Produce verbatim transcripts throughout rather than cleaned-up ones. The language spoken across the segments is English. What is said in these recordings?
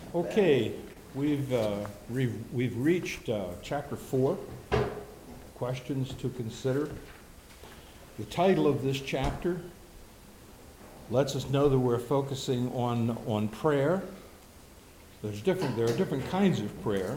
Okay, we've uh, we've, we've reached uh, chapter four, questions to consider. The title of this chapter lets us know that we're focusing on, on prayer. There's different, there are different kinds of prayer.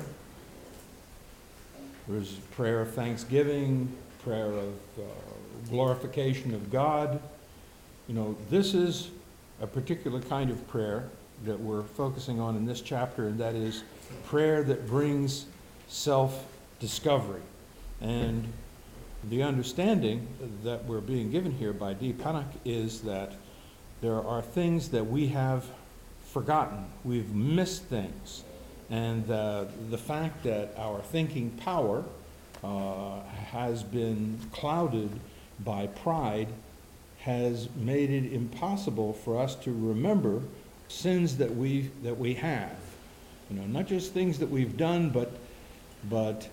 There's prayer of thanksgiving, prayer of uh, glorification of God. You know, this is a particular kind of prayer that we're focusing on in this chapter, and that is prayer that brings self-discovery. And the understanding that we're being given here by D. Pennock is that there are things that we have forgotten. We've missed things. And uh, the fact that our thinking power uh, has been clouded by pride has made it impossible for us to remember sins that we that we have. You know, not just things that we've done, but but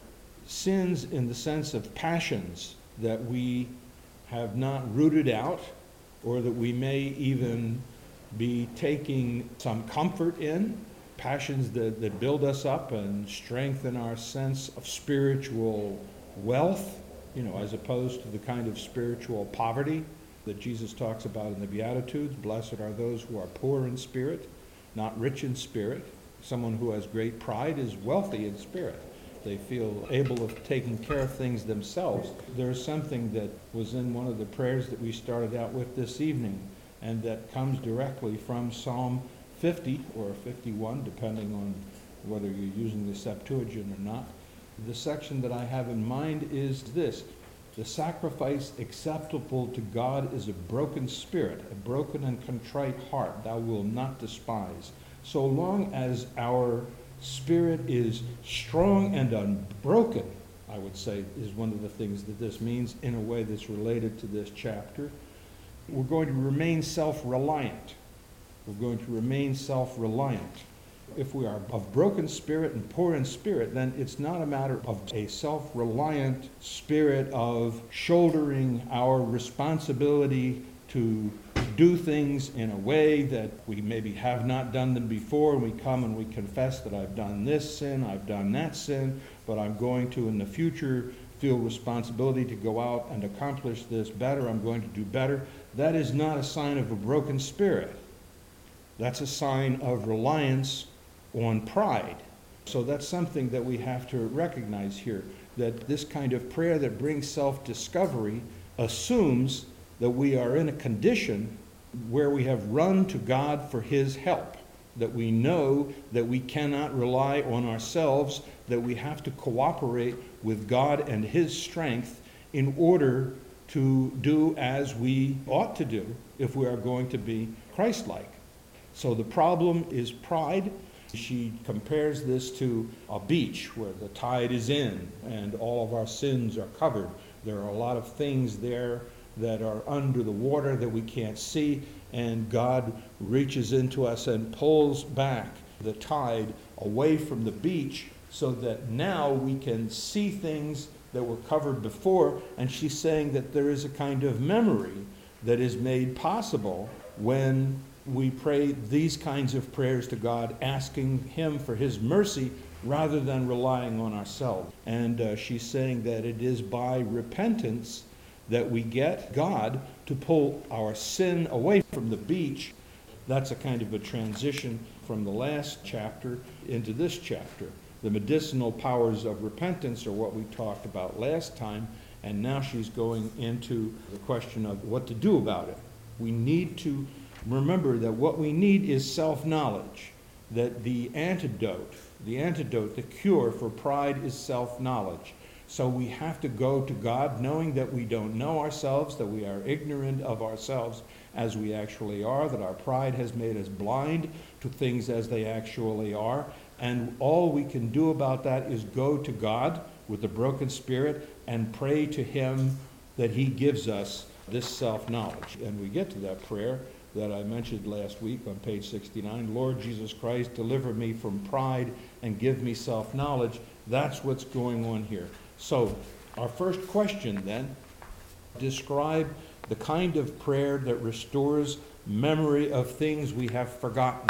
sins in the sense of passions that we have not rooted out, or that we may even be taking some comfort in, passions that, that build us up and strengthen our sense of spiritual wealth, you know, as opposed to the kind of spiritual poverty that Jesus talks about in the Beatitudes. Blessed are those who are poor in spirit, not rich in spirit. Someone who has great pride is wealthy in spirit. They feel able of taking care of things themselves. There's something that was in one of the prayers that we started out with this evening, and that comes directly from Psalm fifty or fifty-one, depending on whether you're using the Septuagint or not. The section that I have in mind is this: the sacrifice acceptable to God is a broken spirit, a broken and contrite heart thou wilt not despise. So long as our spirit is strong and unbroken, I would say, is one of the things that this means in a way that's related to this chapter. We're going to remain self-reliant. We're going to remain self-reliant. If we are of broken spirit and poor in spirit, then it's not a matter of a self-reliant spirit of shouldering our responsibility to do things in a way that we maybe have not done them before, and we come and we confess that I've done this sin, I've done that sin, but I'm going to in the future feel responsibility to go out and accomplish this better, I'm going to do better. That is not a sign of a broken spirit. That's a sign of reliance on pride. So that's something that we have to recognize here, that this kind of prayer that brings self-discovery assumes that we are in a condition where we have run to God for his help, that we know that we cannot rely on ourselves, that we have to cooperate with God and his strength in order to do as we ought to do if we are going to be Christ-like. So the problem is pride. She compares this to a beach where the tide is in and all of our sins are covered. There are a lot of things there that are under the water that we can't see, and God reaches into us and pulls back the tide away from the beach so that now we can see things that were covered before. And she's saying that there is a kind of memory that is made possible when we pray these kinds of prayers to God, asking him for his mercy rather than relying on ourselves. And uh, she's saying that it is by repentance that we get God to pull our sin away from the beach. That's a kind of a transition from the last chapter into this chapter. The medicinal powers of repentance are what we talked about last time, and now she's going into the question of what to do about it. We need to remember that what we need is self-knowledge, that the antidote, the antidote, the cure for pride is self-knowledge. So we have to go to God knowing that we don't know ourselves, that we are ignorant of ourselves as we actually are, that our pride has made us blind to things as they actually are. And all we can do about that is go to God with a broken spirit and pray to him that he gives us this self-knowledge. And we get to that prayer that I mentioned last week on page sixty-nine, Lord Jesus Christ, deliver me from pride and give me self-knowledge. That's what's going on here. So our first question then, describe the kind of prayer that restores memory of things we have forgotten.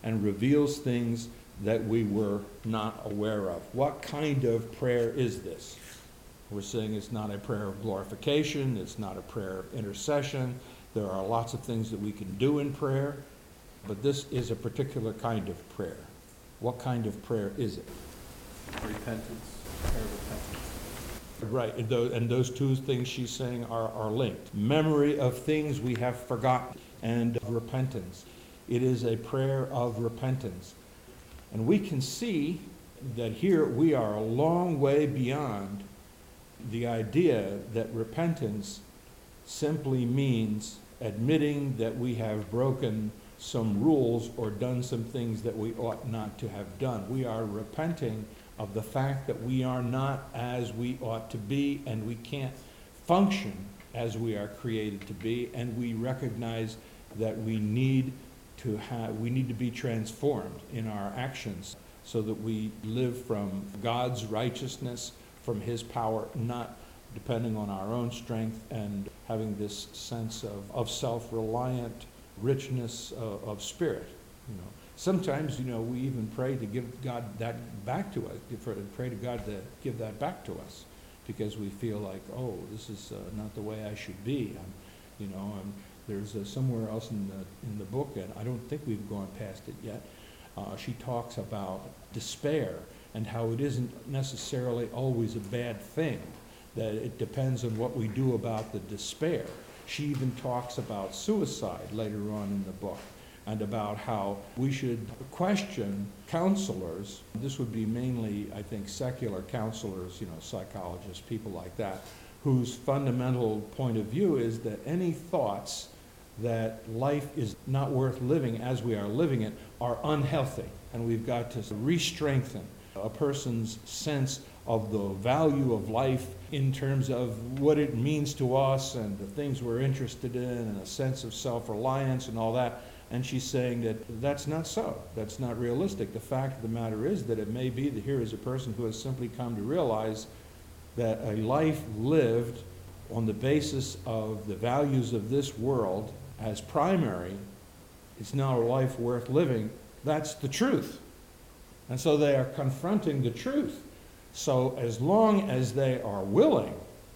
and reveals things that we were not aware of. What kind of prayer is this? We're saying it's not a prayer of glorification, it's not a prayer of intercession. There are lots of things that we can do in prayer, but this is a particular kind of prayer. What kind of prayer is it? Repentance. Prayer of repentance. Right, and those, and those two things she's saying are, are linked. Memory of things we have forgotten and repentance. It is a prayer of repentance. And we can see that here we are a long way beyond the idea that repentance simply means admitting that we have broken some rules or done some things that we ought not to have done. We are repenting of the fact that we are not as we ought to be, and we can't function as we are created to be, and we recognize that we need to have, we need to be transformed in our actions so that we live from God's righteousness, from His power, not depending on our own strength, and having this sense of, of self-reliant richness of, of spirit. You know, sometimes, you know, we even pray to give God that back to us, for, pray to God to give that back to us, because we feel like, oh, this is uh, not the way I should be. I'm, you know, I'm, there's uh, somewhere else in the in the book, and I don't think we've gone past it yet. Uh, she talks about despair and how it isn't necessarily always a bad thing, that it depends on what we do about the despair. She even talks about suicide later on in the book, and about how we should question counselors. This would be mainly, I think, secular counselors, you know, psychologists, people like that, whose fundamental point of view is that any thoughts that life is not worth living as we are living it are unhealthy, and we've got to re-strengthen a person's sense of the value of life in terms of what it means to us and the things we're interested in, and a sense of self-reliance and all that. And she's saying that that's not so. That's not realistic. The fact of the matter is that it may be that here is a person who has simply come to realize that a life lived on the basis of the values of this world as primary, it's not a life worth living. That's the truth. And so they are confronting the truth. So as long as they are willing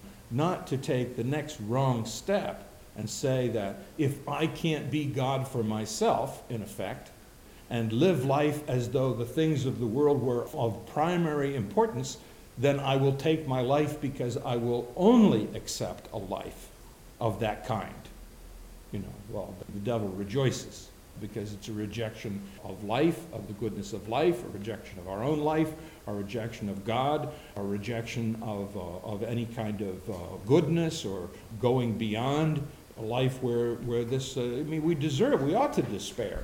not to take the next wrong step and say that if I can't be God for myself, in effect, and live life as though the things of the world were of primary importance, then I will take my life because I will only accept a life of that kind. You know, well, the devil rejoices because it's a rejection of life, of the goodness of life, a rejection of our own life, a rejection of God, a rejection of, uh, of any kind of uh, goodness or going beyond a life where, where this, uh, I mean, we deserve, we ought to despair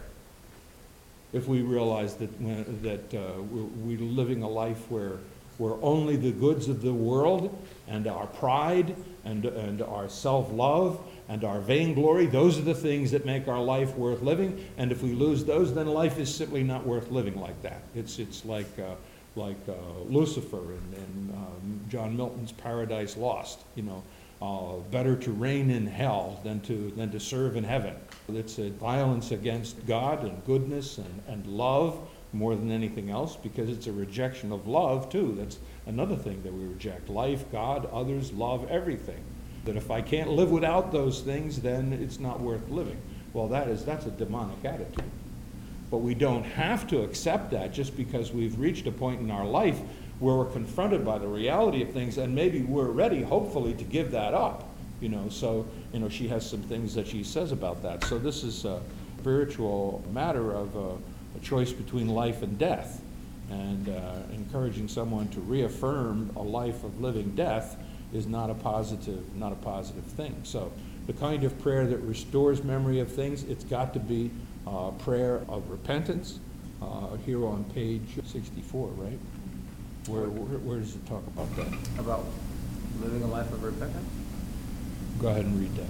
if we realize that, that uh, we're, we're living a life where, where only the goods of the world and our pride and, and our self-love and our vainglory, those are the things that make our life worth living. And if we lose those, then life is simply not worth living like that. It's, it's like, uh, like uh, Lucifer in, in um, John Milton's Paradise Lost, you know. Uh, better to reign in hell than to, than to serve in heaven. It's a violence against God and goodness and, and love more than anything else, because it's a rejection of love too. That's another thing that we reject. Life, God, others, love, everything. That if I can't live without those things, then it's not worth living. Well, that is, that's a demonic attitude. But we don't have to accept that just because we've reached a point in our life where we're confronted by the reality of things, and maybe we're ready, hopefully, to give that up. You know, so, you know, she has some things that she says about that. So this is a spiritual matter of a, a choice between life and death, and uh, encouraging someone to reaffirm a life of living death is not a positive, not a positive thing. So the kind of prayer that restores memory of things, it's got to be uh, prayer of repentance. Uh, here on page sixty-four, right? Where, where, where does it talk about that? About living a life of repentance? Go ahead and read that.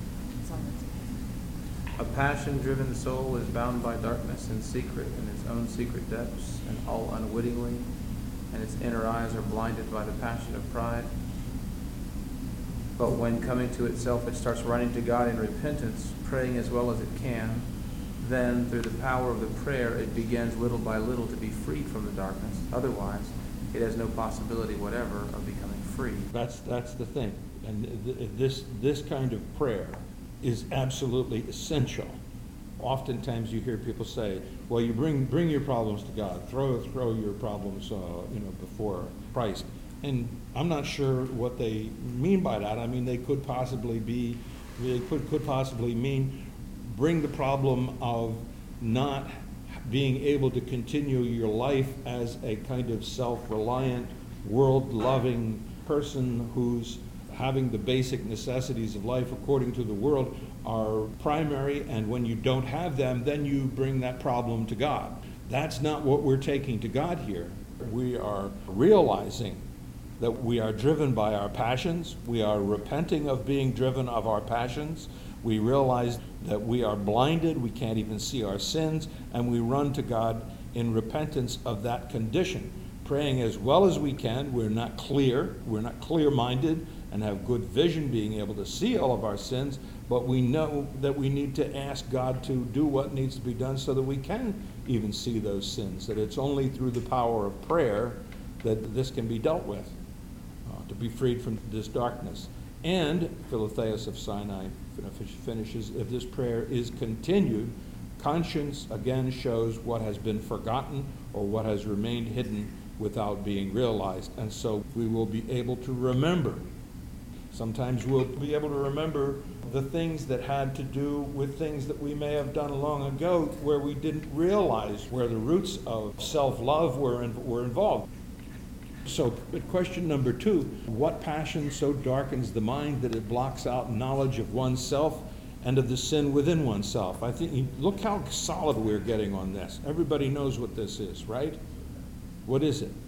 A passion-driven soul is bound by darkness in secret in its own secret depths, and all unwittingly, and its inner eyes are blinded by the passion of pride. But when coming to itself, it starts running to God in repentance, praying as well as it can, then through the power of the prayer, it begins little by little to be freed from the darkness. Otherwise, it has no possibility whatever of becoming free. That's, that's the thing. And th- this, this kind of prayer is absolutely essential. Oftentimes you hear people say, well, you bring, bring your problems to God. Throw, throw your problems, uh, you know, before Christ. And I'm not sure what they mean by that. I mean, they could possibly be, they could, could possibly mean bring the problem of not being able to continue your life as a kind of self-reliant, world-loving person who's having the basic necessities of life according to the world are primary, and when you don't have them, then you bring that problem to God. That's not what we're taking to God here. We are realizing that we are driven by our passions. We are repenting of being driven of our passions. We realize that we are blinded, we can't even see our sins, and we run to God in repentance of that condition, praying as well as we can. We're not clear, we're not clear-minded and have good vision, being able to see all of our sins, but we know that we need to ask God to do what needs to be done so that we can even see those sins, that it's only through the power of prayer that this can be dealt with, uh, to be freed from this darkness. And Philotheus of Sinai finishes, if this prayer is continued, conscience again shows what has been forgotten or what has remained hidden without being realized. And so we will be able to remember. Sometimes we'll be able to remember the things that had to do with things that we may have done long ago where we didn't realize where the roots of self-love were, in, were involved. So question number two, what passion so darkens the mind that it blocks out knowledge of oneself and of the sin within oneself? I think, look how solid we're getting on this. Everybody knows what this is, right? What is it?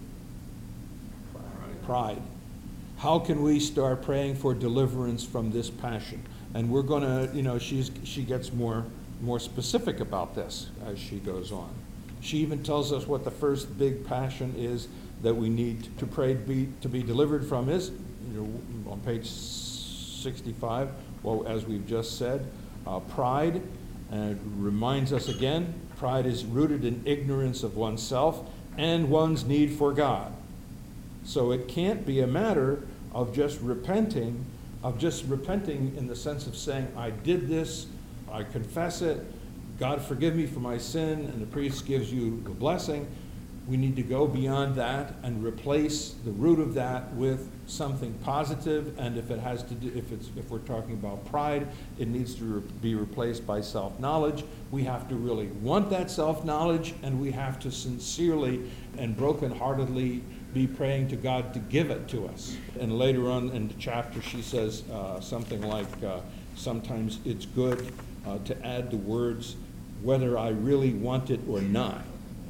Pride. Pride. How can we start praying for deliverance from this passion? And we're going to, you know, she's, she gets more, more specific about this as she goes on. She even tells us what the first big passion is that we need to pray to be, to be delivered from is, you know, on page sixty-five, well, as we've just said, uh, pride, and it reminds us again, pride is rooted in ignorance of oneself and one's need for God. So it can't be a matter of just repenting, of just repenting in the sense of saying, I did this, I confess it, God forgive me for my sin, and the priest gives you the blessing. We need to go beyond that and replace the root of that with something positive. And if it has to do, if it's, if we're talking about pride, it needs to re- be replaced by self-knowledge. We have to really want that self-knowledge, and we have to sincerely and brokenheartedly be praying to God to give it to us. And later on in the chapter, she says uh, something like, uh, sometimes it's good uh, to add the words, whether I really want it or not.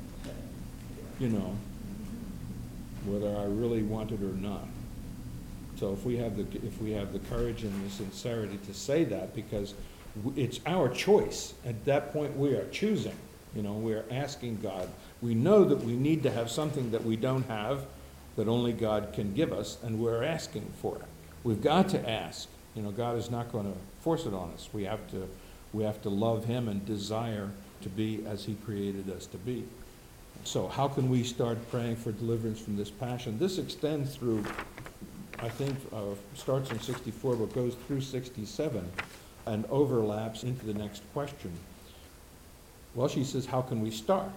You know, whether I really want it or not. So if we have the if we have the courage and the sincerity to say that, because it's our choice. At that point, we are choosing. You know, we are asking God. We know that we need to have something that we don't have, that only God can give us, and we're asking for it. We've got to ask. You know, God is not going to force it on us. We have to we have to love Him and desire to be as He created us to be. So how can we start praying for deliverance from this passion? This extends through, I think, uh, starts in sixty-four, but goes through sixty-seven and overlaps into the next question. Well, she says, how can we start?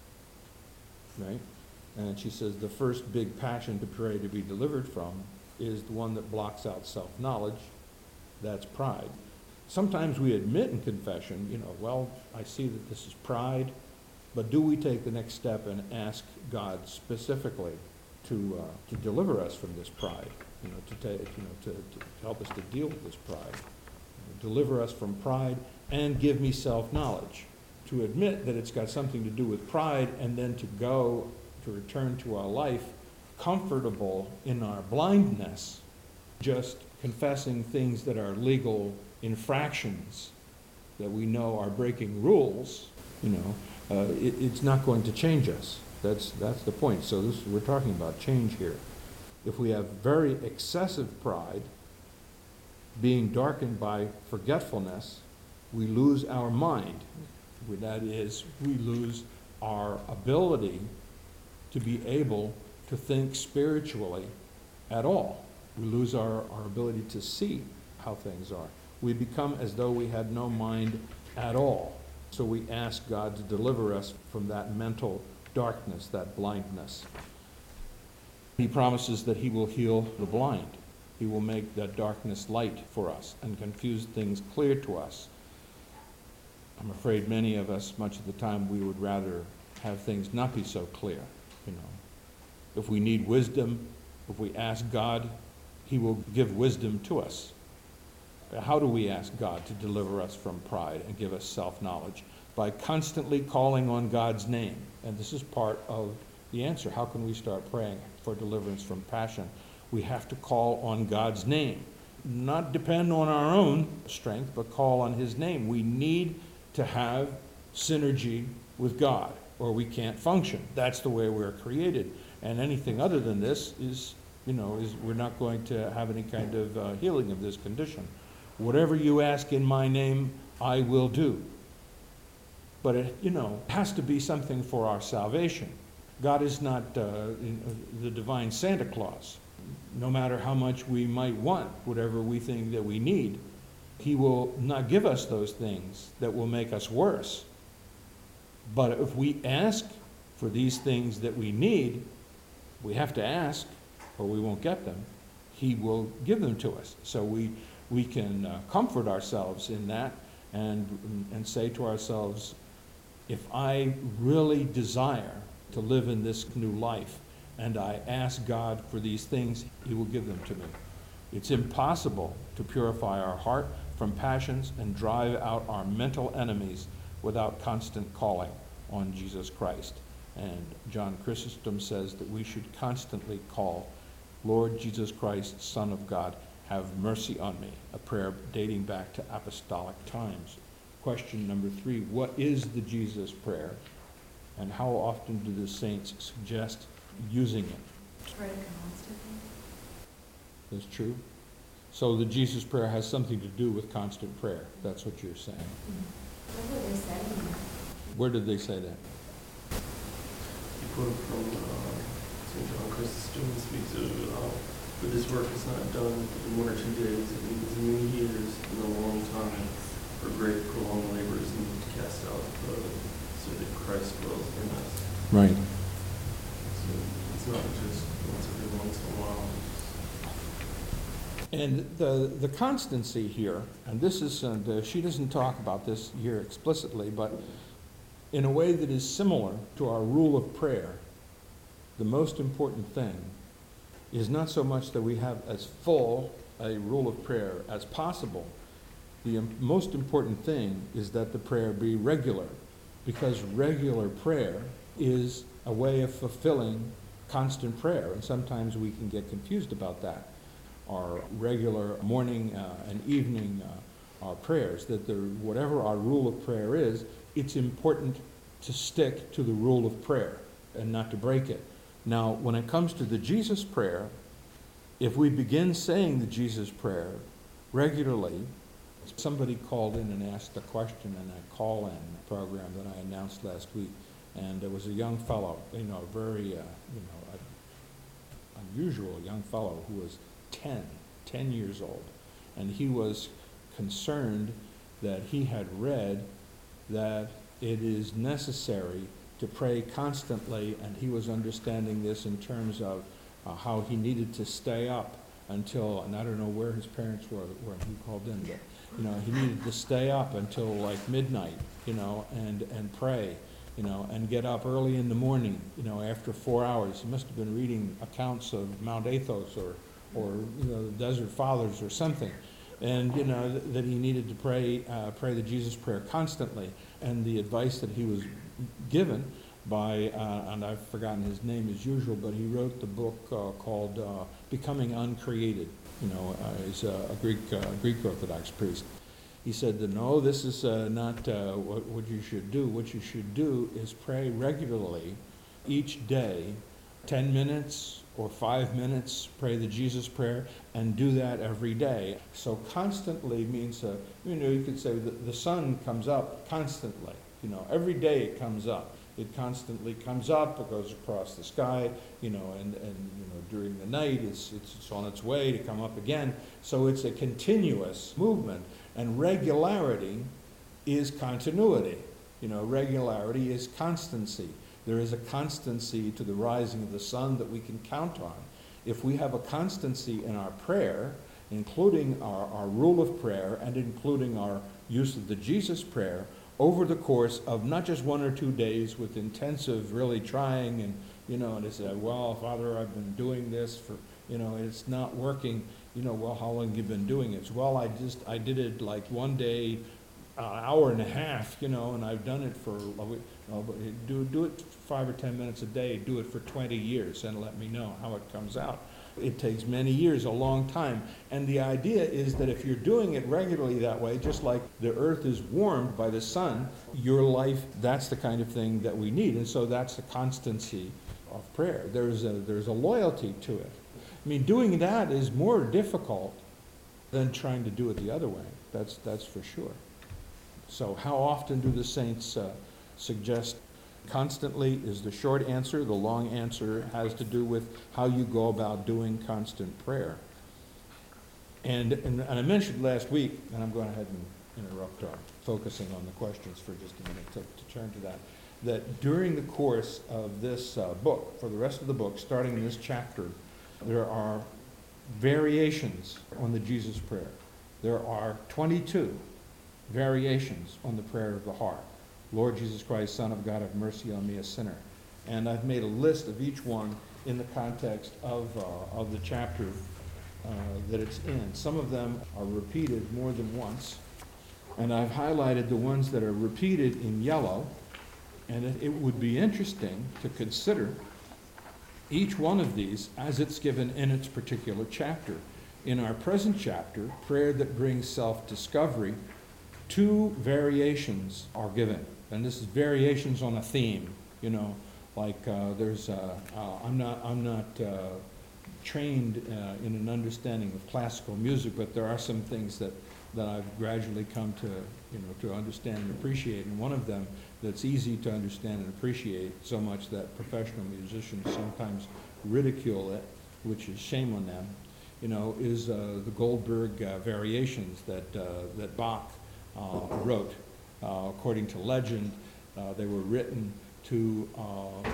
Right? And she says the first big passion to pray to be delivered from is the one that blocks out self-knowledge. That's pride. Sometimes we admit in confession, you know, well, I see that this is pride. But do we take the next step and ask God specifically to uh, to deliver us from this pride? You know, to take, you know, to, to help us to deal with this pride, you know, deliver us from pride, and give me self-knowledge. To admit that it's got something to do with pride, and then to go to return to our life comfortable in our blindness, just confessing things that are legal infractions that we know are breaking rules. You know. Uh, it, it's not going to change us. That's, that's the point. So this, we're talking about change here. If we have very excessive pride, being darkened by forgetfulness, we lose our mind. That is, we lose our ability to be able to think spiritually at all. We lose our, our ability to see how things are. We become as though we had no mind at all. So we ask God to deliver us from that mental darkness, that blindness. He promises that he will heal the blind. He will make that darkness light for us and confuse things clear to us. I'm afraid many of us, much of the time, we would rather have things not be so clear, you know. If we need wisdom, if we ask God, he will give wisdom to us. How do we ask God to deliver us from pride and give us self-knowledge? By constantly calling on God's name. And this is part of the answer. How can we start praying for deliverance from passion? We have to call on God's name. Not depend on our own strength, but call on his name. We need to have synergy with God, or we can't function. That's the way we're created. And anything other than this is, you know, is we're not going to have any kind of uh, healing of this condition. Whatever you ask in my name, I will do. But it, you know, has to be something for our salvation. God is not uh, the divine Santa Claus. No matter how much we might want, whatever we think that we need, he will not give us those things that will make us worse. But if we ask for these things that we need, we have to ask or we won't get them. He will give them to us. So we, we can uh, comfort ourselves in that and, and say to ourselves, if I really desire to live in this new life and I ask God for these things, he will give them to me. It's impossible to purify our heart from passions and drive out our mental enemies without constant calling on Jesus Christ. And John Chrysostom says that we should constantly call, Lord Jesus Christ, Son of God, have mercy on me, a prayer dating back to apostolic times. Question number three, what is the Jesus prayer, and how often do the saints suggest using it? Pray constantly. That's true. So the Jesus prayer has something to do with constant prayer. That's what you're saying. What were they saying? Where did they say that? You quote from uh, Saint John Chrysostom speaks of uh, for this work is not done in one or two days, it needs many years and a long time, for great prolonged labors need to cast out the blood, so that Christ dwells in us. Right. So it's not just once every once in a while. And the, the constancy here, and this is, uh, the, she doesn't talk about this here explicitly, but in a way that is similar to our rule of prayer, the most important thing is not so much that we have as full a rule of prayer as possible. The im- most important thing is that the prayer be regular, because regular prayer is a way of fulfilling constant prayer, and sometimes we can get confused about that. Our regular morning uh, and evening uh, our prayers, that the, whatever our rule of prayer is, it's important to stick to the rule of prayer and not to break it. Now, when it comes to the Jesus prayer, if we begin saying the Jesus prayer regularly, somebody called in and asked a question in a call-in program that I announced last week, and there was a young fellow, you know, a very, uh, you know, a unusual young fellow who was ten, ten years old, and he was concerned that he had read that it is necessary to pray constantly, and he was understanding this in terms of uh, how he needed to stay up until, and I don't know where his parents were when he called in, but you know, he needed to stay up until like midnight, you know, and, and pray, you know, and get up early in the morning, you know, after four hours. He must have been reading accounts of Mount Athos or, or you know, the Desert Fathers or something. And, you know, th- that he needed to pray, uh, pray the Jesus prayer constantly. And the advice that he was given by, uh, and I've forgotten his name as usual, but he wrote the book uh, called uh, Becoming Uncreated. You know, uh, he's a, a Greek uh, Greek Orthodox priest. He said that no, this is uh, not uh, what, what you should do. What you should do is pray regularly each day, ten minutes or five minutes, pray the Jesus prayer, and do that every day. So constantly means, uh, you know, you could say that the sun comes up constantly. You know, every day it comes up. It constantly comes up, it goes across the sky, you know, and, and you know, during the night it's, it's, it's on its way to come up again. So it's a continuous movement, and regularity is continuity. You know, regularity is constancy. There is a constancy to the rising of the sun that we can count on. If we have a constancy in our prayer, including our, our rule of prayer and including our use of the Jesus prayer, over the course of not just one or two days with intensive really trying and, you know, and they say, well, Father, I've been doing this for, you know, it's not working. You know, well, how long have you been doing it? Well, I just, I did it like one day, an hour and a half, you know, and I've done it for, uh, do, do it five or ten minutes a day, do it for twenty years and let me know how it comes out. It takes many years, a long time. And the idea is that if you're doing it regularly that way, just like the earth is warmed by the sun, your life, that's the kind of thing that we need. And so that's the constancy of prayer. There's a, there's a loyalty to it. I mean, doing that is more difficult than trying to do it the other way. That's, that's for sure. So how often do the saints uh, suggest? Constantly is the short answer. The long answer has to do with how you go about doing constant prayer. And, and, and I mentioned last week, and I'm going ahead and interrupt our focusing on the questions for just a minute to, to turn to that, that during the course of this uh, book, for the rest of the book, starting in this chapter, there are variations on the Jesus prayer. There are twenty-two variations on the prayer of the heart. Lord Jesus Christ, Son of God, have mercy on me, a sinner. And I've made a list of each one in the context of, uh, of the chapter uh, that it's in. Some of them are repeated more than once. And I've highlighted the ones that are repeated in yellow. And it, it would be interesting to consider each one of these as it's given in its particular chapter. In our present chapter, Prayer That Brings Self-Discovery, two variations are given. And this is variations on a theme, you know, like uh, there's, uh, uh, I'm not, I'm not uh, trained uh, in an understanding of classical music, but there are some things that, that I've gradually come to, you know, to understand and appreciate. And one of them that's easy to understand and appreciate so much that professional musicians sometimes ridicule it, which is shame on them, you know, is uh, the Goldberg uh, variations that, uh, that Bach uh, wrote. Uh, according to legend, uh, they were written to, uh, uh,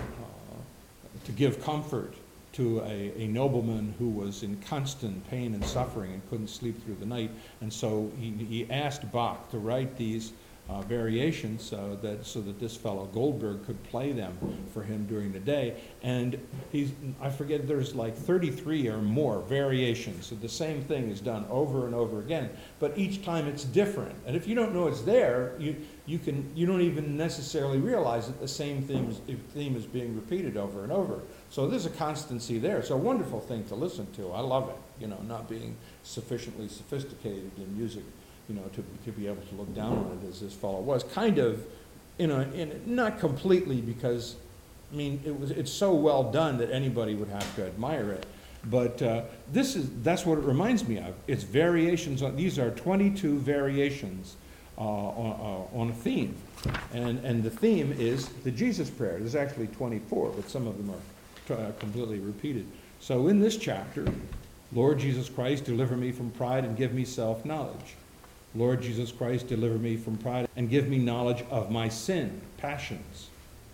to give comfort to a, a nobleman who was in constant pain and suffering and couldn't sleep through the night. And so he, he asked Bach to write these uh, variations uh, that, so that this fellow Goldberg could play them for him during the day. And he's, I forget, there's like thirty-three or more variations. So the same thing is done over and over again, but each time it's different. And if you don't know it's there, you, you, can, you don't even necessarily realize that the same theme is, theme is being repeated over and over. So there's a constancy there. It's a wonderful thing to listen to. I love it, you know, not being sufficiently sophisticated in music, you know, to, to be able to look down on it as this fellow was. Kind of, you know, in, not completely, because, I mean, it was, it's so well done that anybody would have to admire it. But uh, this is, that's what it reminds me of. It's variations on, these are twenty-two variations uh, on, uh, on a theme. And, and the theme is the Jesus prayer. There's actually twenty-four, but some of them are uh, completely repeated. So in this chapter, Lord Jesus Christ, deliver me from pride and give me self-knowledge. Lord Jesus Christ, deliver me from pride and give me knowledge of my sin, passions.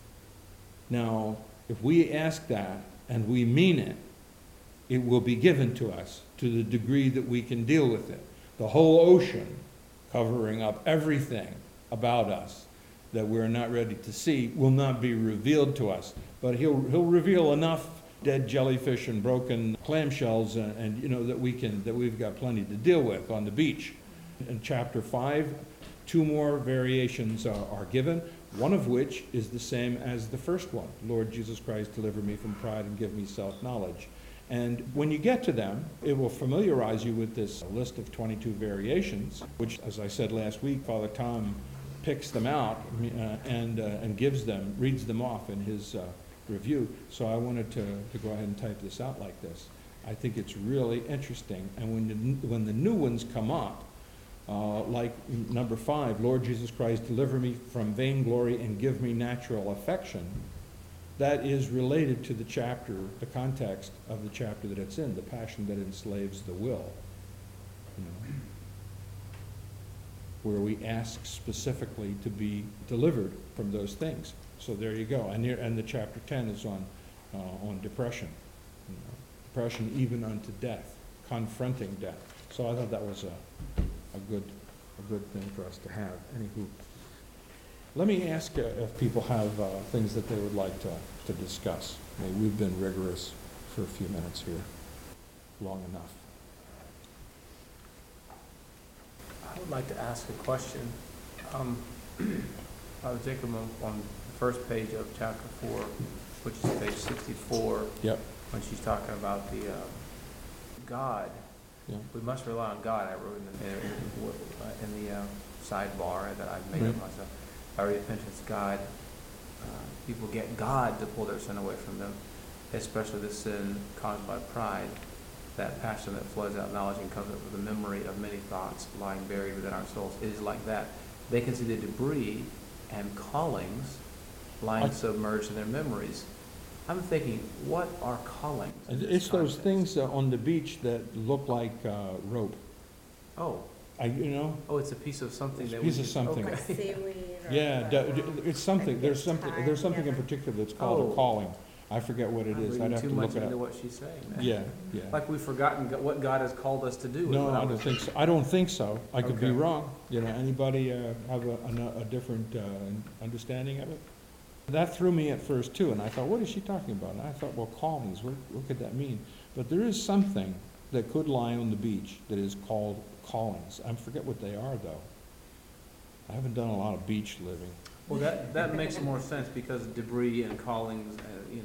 Now, if we ask that and we mean it, it will be given to us to the degree that we can deal with it. The whole ocean covering up everything about us that we're not ready to see will not be revealed to us. But he'll, he'll reveal enough dead jellyfish and broken clamshells and, and you know, that we can, that we've got plenty to deal with on the beach. In chapter five, two more variations are, are given, one of which is the same as the first one. Lord Jesus Christ, deliver me from pride and give me self-knowledge. And when you get to them, it will familiarize you with this list of twenty-two variations, which, as I said last week, Father Tom picks them out uh, and, uh, and gives them, reads them off in his uh, review. So I wanted to, to go ahead and type this out like this. I think it's really interesting. And when the, when the new ones come up, Uh, like n- number five, Lord Jesus Christ, deliver me from vainglory and give me natural affection. That is related to the chapter, the context of the chapter that it's in, the passion that enslaves the will. You know, where we ask specifically to be delivered from those things. So there you go. And, here, and the chapter ten is on, uh, on depression. You know, depression even unto death, confronting death. So I thought that was a, a good, a good thing for us to have. Anywho, let me ask uh, if people have uh, things that they would like to, to discuss. I mean, we've been rigorous for a few minutes here, long enough. I would like to ask a question. Um, uh, Jacob, on on the first page of chapter four, which is page sixty-four, Yep. when she's talking about the uh, God, Yeah. we must rely on God. I wrote in the, in the, in the uh, sidebar that I've made Right. of myself. I already mentioned God. Uh, people get God to pull their sin away from them, especially the sin caused by pride. That passion that floods out knowledge and comes up with the memory of many thoughts lying buried within our souls. It is like that. They can see the debris and callings lying I- submerged in their memories. I'm thinking, what are callings? in And this It's those context? things uh, on the beach that look like uh, rope. Oh, I, you know, oh, it's a piece of something It's a that piece we of use- something. Like okay. seaweed or. yeah, d- um, d- it's something, like there's it's something, tied there's something in together. particular that's called Oh. a calling. I forget what it I'm is, I'd reading have too to much look it into up. what she's saying. man. Yeah, yeah. Like we've forgotten go- what God has called us to do. is No, what I don't was- think so, I don't think so, I could be Okay. wrong. You know, anybody uh, have a, a, a different uh, understanding of it? That threw me at first too, and I thought, what is she talking about? And I thought, well, callings, what, what could that mean? But there is something that could lie on the beach that is called callings. I forget what they are, though. I haven't done a lot of beach living. Well, that, that makes more sense because debris and callings, uh, you know.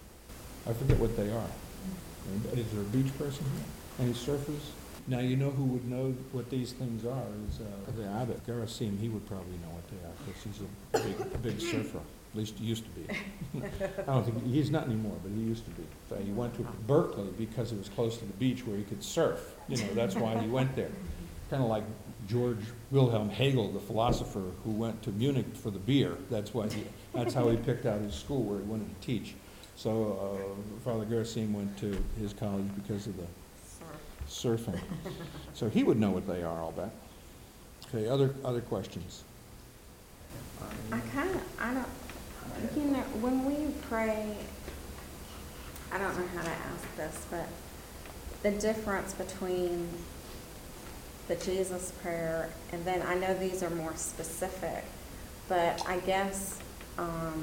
I forget what they are. Anybody- Is there a beach person here? Any surfers? Now, you know who would know what these things are is uh, the abbot, Gerasim. He would probably know what they are because he's a big, big surfer. At least he used to be. I don't think, he's not anymore, but he used to be. So he went to Berkeley because it was close to the beach where he could surf. You know, that's why he went there. Kind of like George Wilhelm Hegel, the philosopher who went to Munich for the beer. That's why he, that's how he picked out his school where he wanted to teach. So uh, Father Gerasim went to his college because of the surfing. So he would know what they are, I'll bet. Okay, other, other questions? I kind of, I don't, you know, when we pray, I don't know how to ask this, but the difference between the Jesus prayer and then, I know these are more specific, but I guess, um,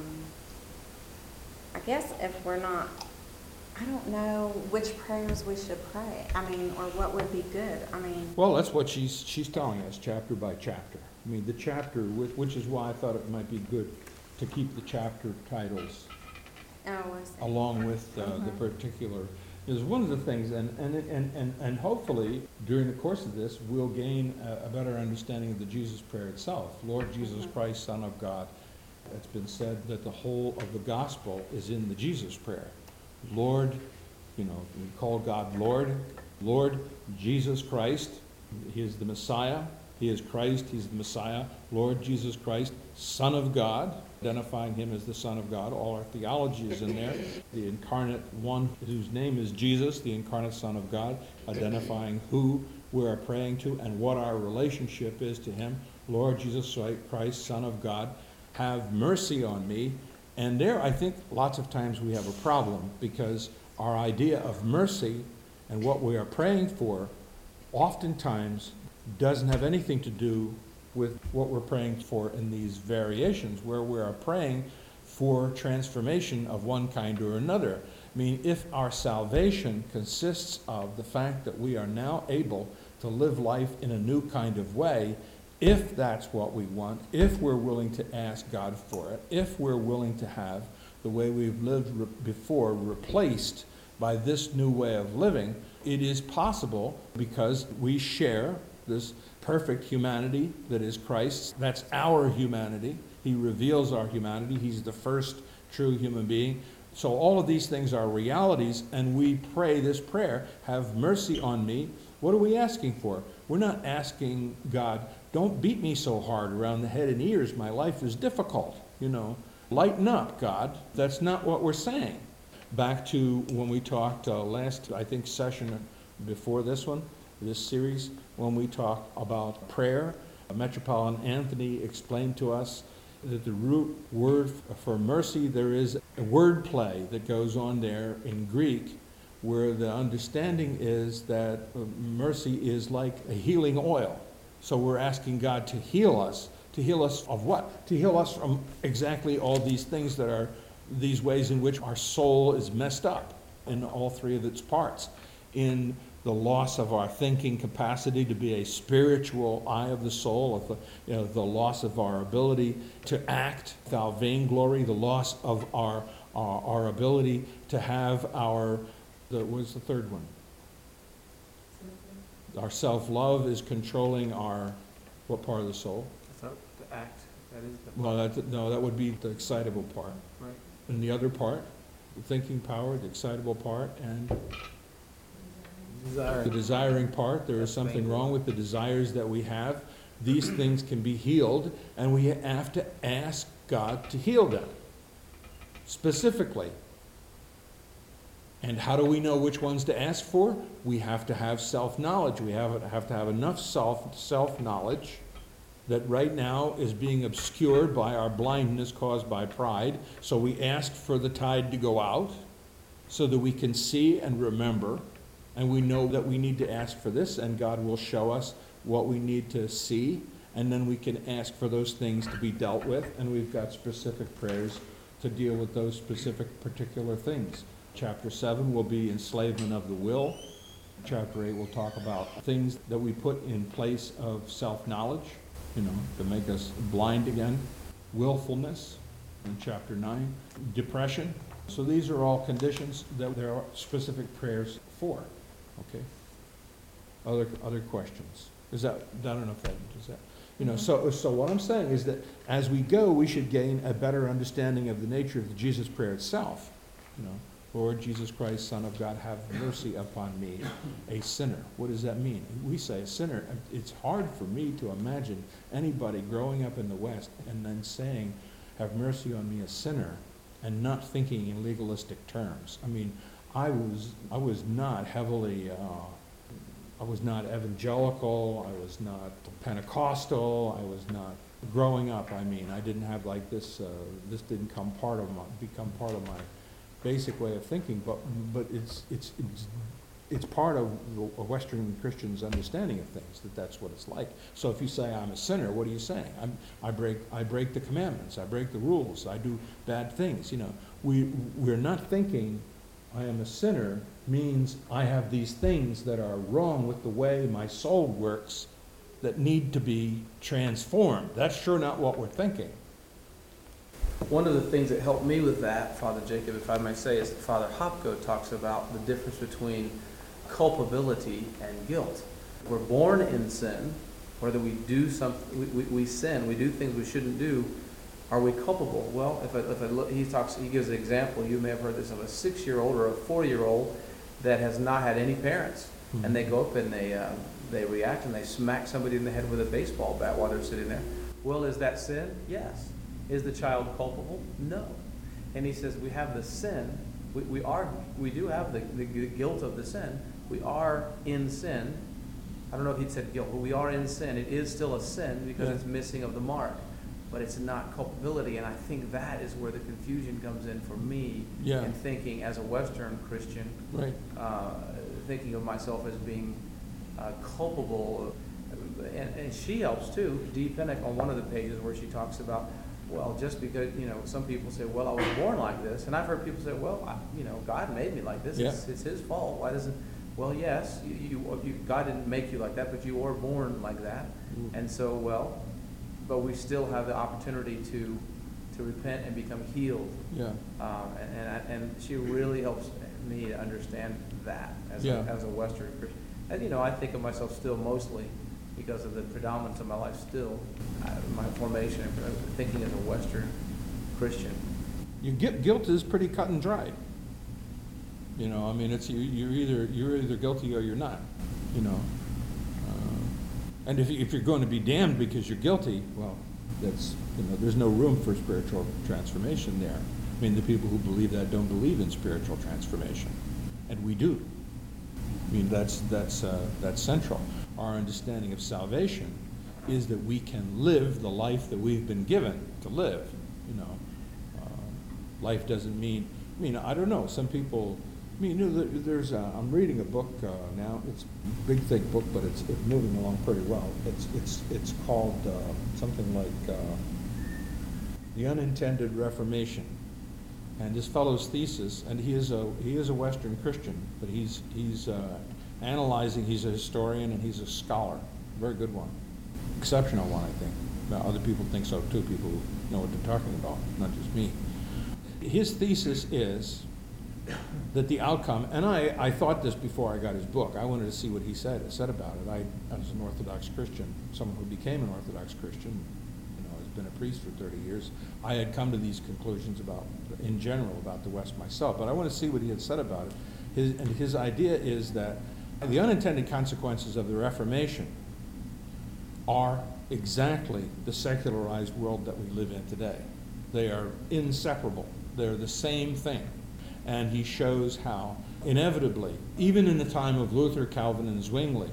I guess if we're not, I don't know which prayers we should pray. I mean, or what would be good. I mean, Well, that's what she's, she's telling us, chapter by chapter. I mean, the chapter, whi- which is why I thought it might be good to keep the chapter titles oh, I see. along with uh, the Mhm. particular, is one of the things, and, and, it- and, and and hopefully, during the course of this, we'll gain a, a better understanding of the Jesus prayer itself. Lord Jesus Mhm. Christ, Son of God. It's been said that the whole of the gospel is in the Jesus prayer. Lord, you know, we call God Lord. Lord Jesus Christ, He is the Messiah. He is Christ, He's the Messiah. Lord Jesus Christ, Son of God, identifying Him as the Son of God. All our theology is in there. The incarnate one whose name is Jesus, the incarnate Son of God, identifying who we are praying to and what our relationship is to Him. Lord Jesus Christ, Son of God, have mercy on me. And there, I think lots of times we have a problem because our idea of mercy and what we are praying for oftentimes doesn't have anything to do with what we're praying for in these variations, where we are praying for transformation of one kind or another. I mean, if our salvation consists of the fact that we are now able to live life in a new kind of way, if that's what we want, if we're willing to ask God for it, if we're willing to have the way we've lived re- before replaced by this new way of living, it is possible because we share this perfect humanity that is Christ's. That's our humanity. He reveals our humanity. He's the first true human being. So all of these things are realities, and we pray this prayer, have mercy on me. What are we asking for? we're not asking God, don't beat me so hard around the head and ears, my life is difficult, you know. Lighten up, God. That's not what we're saying. Back to when we talked uh, last, I think, session before this one, this series, when we talked about prayer, Metropolitan Anthony explained to us that the root word for mercy, there is a word play that goes on there in Greek, where the understanding is that mercy is like a healing oil. So we're asking God to heal us. To heal us of what? To heal us from exactly all these things that are, these ways in which our soul is messed up in all three of its parts. In the loss of our thinking capacity to be a spiritual eye of the soul, of the, you know, the loss of our ability to act without vainglory, the loss of our, our, our ability to have our, the, what was the third one? Our self-love is controlling our, what part of the soul? I thought the act, that is the. No, that, no, that would be the excitable part. Right. And the other part, the thinking power, the excitable part, and Desire. the desiring part. There is That's something vainglory. wrong with the desires that we have. These things can be healed, and we have to ask God to heal them, specifically. And how do we know which ones to ask for? We have to have self-knowledge. We have, have to have enough self, self-knowledge that right now is being obscured by our blindness caused by pride. So we ask for the tide to go out so that we can see and remember, and we know that we need to ask for this, and God will show us what we need to see, and then we can ask for those things to be dealt with, and we've got specific prayers to deal with those specific particular things. Chapter seven will be enslavement of the will. Chapter eight will talk about things that we put in place of self-knowledge, you know, to make us blind again. Willfulness in chapter nine. Depression. So these are all conditions that there are specific prayers for. Okay? Other other questions? Is that, I don't know if that, is that, you know, so, so what I'm saying is that as we go, we should gain a better understanding of the nature of the Jesus prayer itself. You know, Lord Jesus Christ, Son of God, have mercy upon me, a sinner. What does that mean? We say a sinner. It's hard for me to imagine anybody growing up in the West and then saying, have mercy on me, a sinner, and not thinking in legalistic terms. I mean, I was, I was not heavily, uh, I was not evangelical, I was not Pentecostal, I was not, growing up, I mean, I didn't have like this, uh, this didn't come part of my, become part of my basic way of thinking, but, but it's, it's, it's, it's part of the Western Christian's understanding of things, that that's what it's like. So if you say I'm a sinner, what are you saying? I'm, I break, I break the commandments, I break the rules, I do bad things, you know. We, we're not thinking I am a sinner means I have these things that are wrong with the way my soul works that need to be transformed. That's sure not what we're thinking. One of the things that helped me with that, Father Jacob, if I may say, is that Father Hopko talks about the difference between culpability and guilt. We're born in sin, whether we do something, we, we, we sin, we do things we shouldn't do. Are we culpable? Well, if I, if I look, he talks, he gives an example. You may have heard this of a six-year-old or a four-year-old that has not had any parents, mm-hmm. and they go up and they uh, they react and they smack somebody in the head with a baseball bat while they're sitting there. Well, is that sin? Yes. Is the child culpable? No. And he says we have the sin. We, we are we do have the, the guilt of the sin. We are in sin. I don't know if he said guilt, but we are in sin. It is still a sin because yeah. it's missing of the mark. But it's not culpability, and I think that is where the confusion comes in for me yeah. in thinking as a Western Christian, right. uh, thinking of myself as being uh, culpable. And, and she helps too, Dee Pennock, on one of the pages where she talks about, well, just because, you know, some people say, well, I was born like this, and I've heard people say, well, I, you know, God made me like this, yeah. it's, it's His fault. Why doesn't, well, yes, you, you, you, God didn't make you like that, but you were born like that, mm. and so, well, but we still have the opportunity to to repent and become healed. Yeah. Um, and and, I, and she really helps me to understand that as yeah. a, as a Western Christian. And you know, I think of myself still mostly because of the predominance of my life still, uh, my formation and thinking as a Western Christian. You get, guilt is pretty cut and dried. You know, I mean, it's you, you're either you're either guilty or you're not. You know. Uh, And if, you- if you're going to be damned because you're guilty, well, that's, you know, there's no room for spiritual transformation there. I mean, the people who believe that don't believe in spiritual transformation, and we do. I mean, that's, that's, uh, that's central. Our understanding of salvation is that we can live the life that we've been given to live, you know. Uh, life doesn't mean, I mean, I don't know, some people, I mean, you know, there- there's, a, I'm reading a book uh, now, it's a big, thick book, but it's, it's moving along pretty well. It's, it's, it's called uh, something like uh, The Unintended Reformation. And this fellow's thesis, and he is a, he is a Western Christian, but he's, he's uh, analyzing, he's a historian and he's a scholar, very good one. Exceptional one, I think. Now, other people think so too, people who know what they're talking about, not just me. His thesis is that the outcome, and I, I thought this before I got his book, I wanted to see what he said, said about it. I, as an Orthodox Christian, someone who became an Orthodox Christian, you know, has been a priest for thirty years, I had come to these conclusions about, in general, about the West myself, but I want to see what he had said about it. His, and his idea is that the unintended consequences of the Reformation are exactly the secularized world that we live in today. They are inseparable. They're the same thing. And he shows how, inevitably, even in the time of Luther, Calvin, and Zwingli,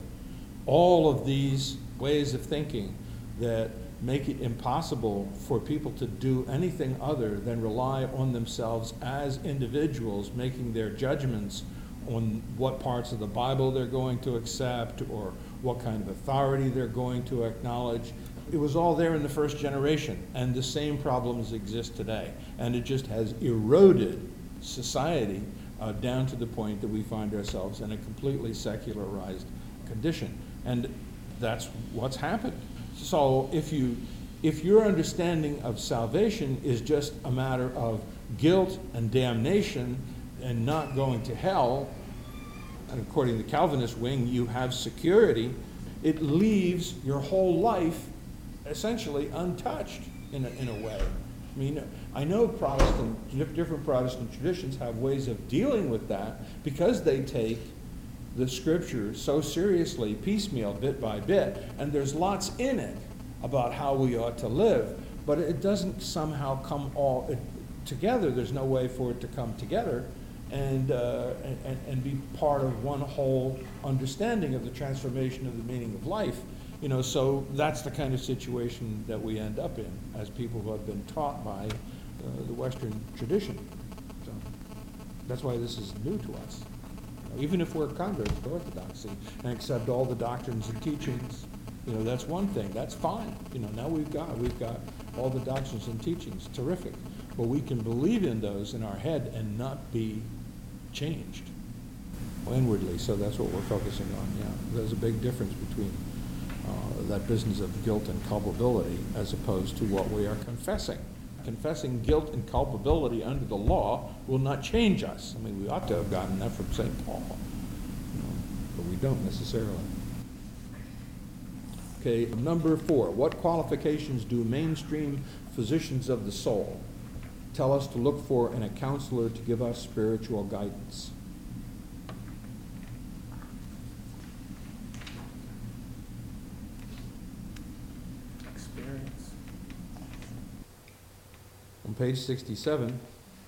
all of these ways of thinking that make it impossible for people to do anything other than rely on themselves as individuals, making their judgments on what parts of the Bible they're going to accept or what kind of authority they're going to acknowledge. It was all there in the first generation, and the same problems exist today. And it just has eroded society uh, down to the point that we find ourselves in a completely secularized condition. And that's what's happened. So if you, if your understanding of salvation is just a matter of guilt and damnation and not going to hell, and according to the Calvinist wing, you have security, it leaves your whole life essentially untouched in a, in a way. I mean, I know Protestant, different Protestant traditions have ways of dealing with that because they take the scriptures so seriously, piecemeal, bit by bit, and there's lots in it about how we ought to live, but it doesn't somehow come all it, together. There's no way for it to come together and, uh, and, and be part of one whole understanding of the transformation of the meaning of life. You know, so that's the kind of situation that we end up in as people who have been taught by uh, the Western tradition. So that's why this is new to us. You know, even if we're converts to Orthodoxy and accept all the doctrines and teachings, you know, that's one thing. That's fine. You know, now we've got we've got all the doctrines and teachings. Terrific. But we can believe in those in our head and not be changed inwardly. So that's what we're focusing on. Yeah, there's a big difference between Uh, that business of guilt and culpability as opposed to what we are confessing. Confessing guilt and culpability under the law will not change us. I mean, we ought to have gotten that from Saint Paul, you know, but we don't necessarily. Okay, number four, what qualifications do mainstream physicians of the soul tell us to look for in a counselor to give us spiritual guidance? On page sixty-seven. It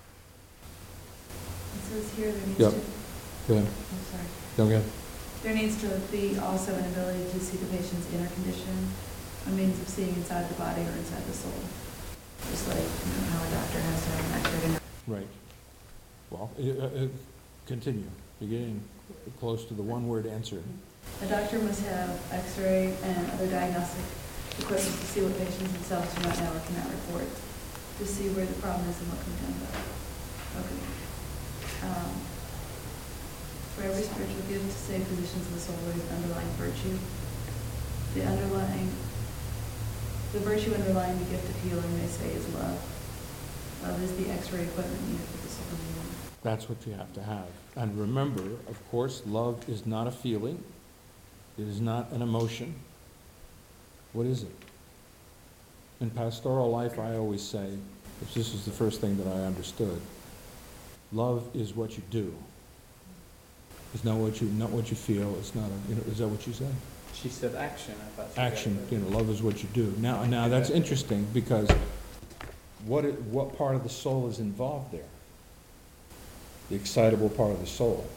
says here there needs Yep. to, Go ahead. I'm sorry, Go ahead. there needs to be also an ability to see the patient's inner condition, a means of seeing inside the body or inside the soul. Just like, you know, how a doctor has to have an X-ray. Right. Well, uh, uh, continue. You're getting close to the one-word answer. A doctor must have X-ray and other diagnostic equipment to see what patients themselves do not know or cannot report, to see where the problem is and what can be done about it. Okay. Um, for every spiritual gift to save physicians of the soul, there is underlying virtue. The underlying, the virtue underlying the gift of healing, they say, is love. Love is the X-ray equipment needed for the soul of the human. That's what you have to have. And remember, of course, love is not a feeling. It is not an emotion. What is it? In pastoral life, I always say, if this is the first thing that I understood, love is what you do. It's not what you, not what you feel. It's not a, you know, is that what you said? She said action, I thought. she Action, got you know, love is what you do. Now, now that's interesting, because what, it- what part of the soul is involved there? The excitable part of the soul.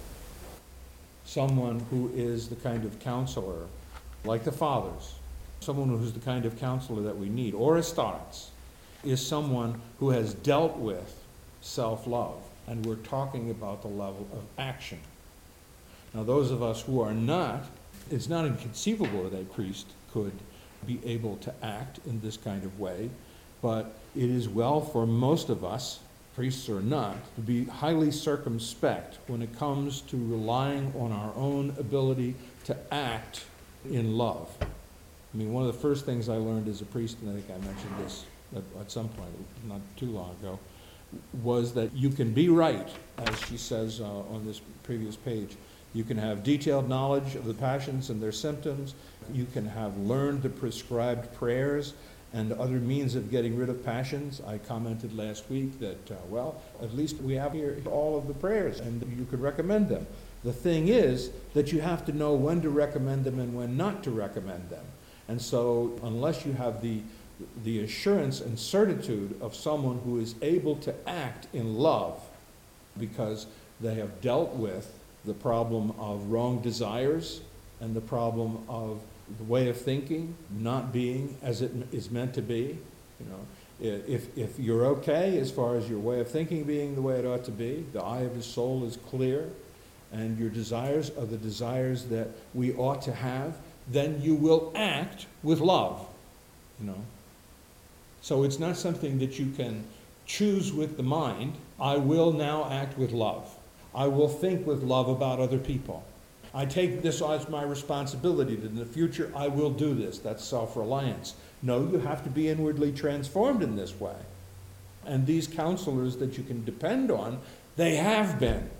Someone who is the kind of counselor, like the fathers, someone who's the kind of counselor that we need, or Aristarchus, is someone who has dealt with self-love, and we're talking about the level of action. Now, those of us who are not, it's not inconceivable that a priest could be able to act in this kind of way, but it is well for most of us, priests or not, to be highly circumspect when it comes to relying on our own ability to act in love. I mean, one of the first things I learned as a priest, and I think I mentioned this at, at some point, not too long ago, was that you can be right, as she says uh, on this previous page. You can have detailed knowledge of the passions and their symptoms. You can have learned the prescribed prayers and other means of getting rid of passions. I commented last week that, uh, well, at least we have here all of the prayers, and you could recommend them. The thing is that you have to know when to recommend them and when not to recommend them. And so unless you have the, the assurance and certitude of someone who is able to act in love because they have dealt with the problem of wrong desires and the problem of the way of thinking not being as it is meant to be, you know, if, if you're okay as far as your way of thinking being the way it ought to be, the eye of his soul is clear, and your desires are the desires that we ought to have, then you will act with love, you know. So it's not something that you can choose with the mind. I will now act with love. I will think with love about other people. I take this as my responsibility that in the future I will do this. That's self-reliance. No, you have to be inwardly transformed in this way. And these counselors that you can depend on, they have been.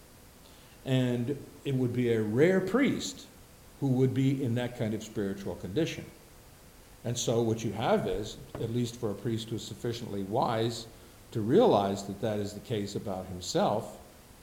And it would be a rare priest who would be in that kind of spiritual condition. And so what you have is, at least for a priest who is sufficiently wise to realize that that is the case about himself,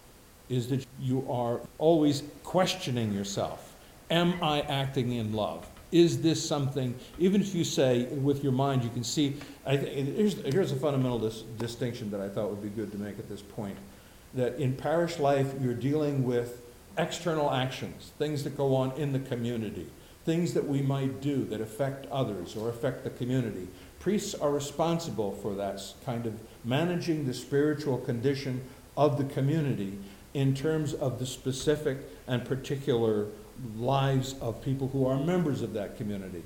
is that you are always questioning yourself. Am I acting in love? Is this something, even if you say with your mind, you can see, I th- here's, here's a fundamental dis- distinction that I thought would be good to make at this point, that in parish life, you're dealing with external actions, things that go on in the community, things that we might do that affect others or affect the community. Priests are responsible for that kind of managing the spiritual condition of the community in terms of the specific and particular lives of people who are members of that community.